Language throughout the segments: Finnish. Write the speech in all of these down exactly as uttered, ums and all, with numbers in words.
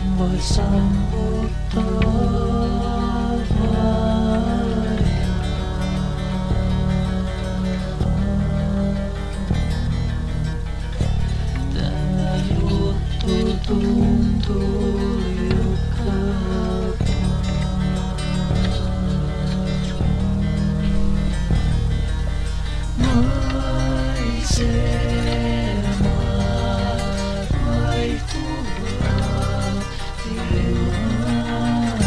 voi saavuttaa vajaa. Tämä juttu tuntuu jukaltaan. Maisemat vaihtuvat tilaan.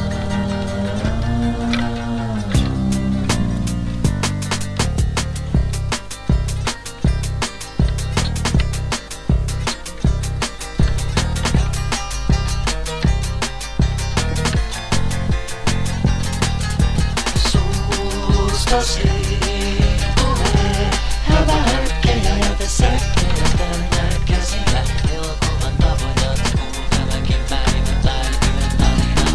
Suustasi tulee hämähäkkejä ja te säkkejä täynnä käsillä. Elokuvan tavoina kuuluu tämänkin päivän päivän tarina.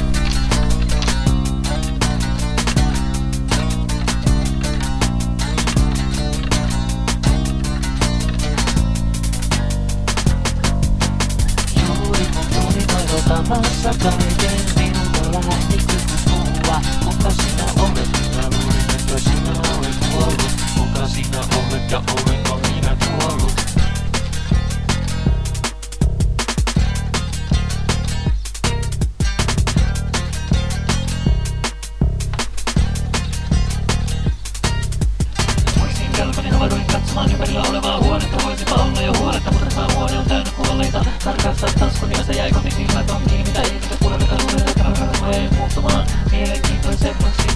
Juuri kun tuli toivotamassa kaiken, minulta lähti kyky puhua. Kuka sinä olet? Minä luulin, että sinä olet kuollut. Kuka sinä olet ja olenko minä kuollut? Voisin jalkani havahduin katsomaan ympärillä olevaa huonetta. Voisipa olla jo huoletta, mutta tämä huone on täynnä kuolleita. Tarkastaa taskun, jossa jäi komisilmät on kiinni. Mitä ihmiset puolelta luulen, että alkaa ei muuttumaan mielenkiintoisemmaksi.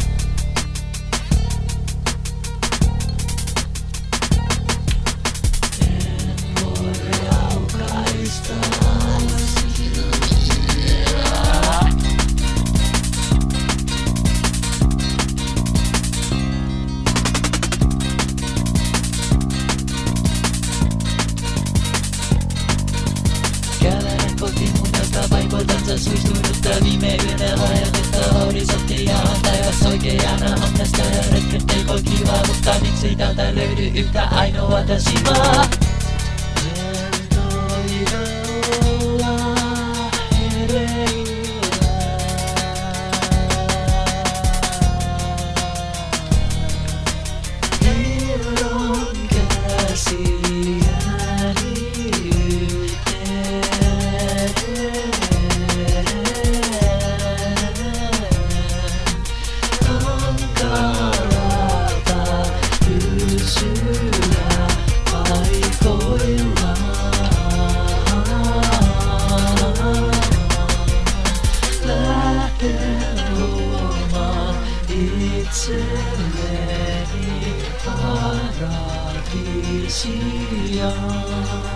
Kävelen kotiin munnasta vaivoitansa suistuinutta viime yönä hajotetta horisonttiaan. Taivas oikeana onnesta ja retken teikoi kivaa, mutta miksi täältä löydy yhtä ainoata simaa? En toive olla hereillä. Hieron käsiäni hankalata pysyä paikoillaan. Lähden luomaan itselleni paradisia.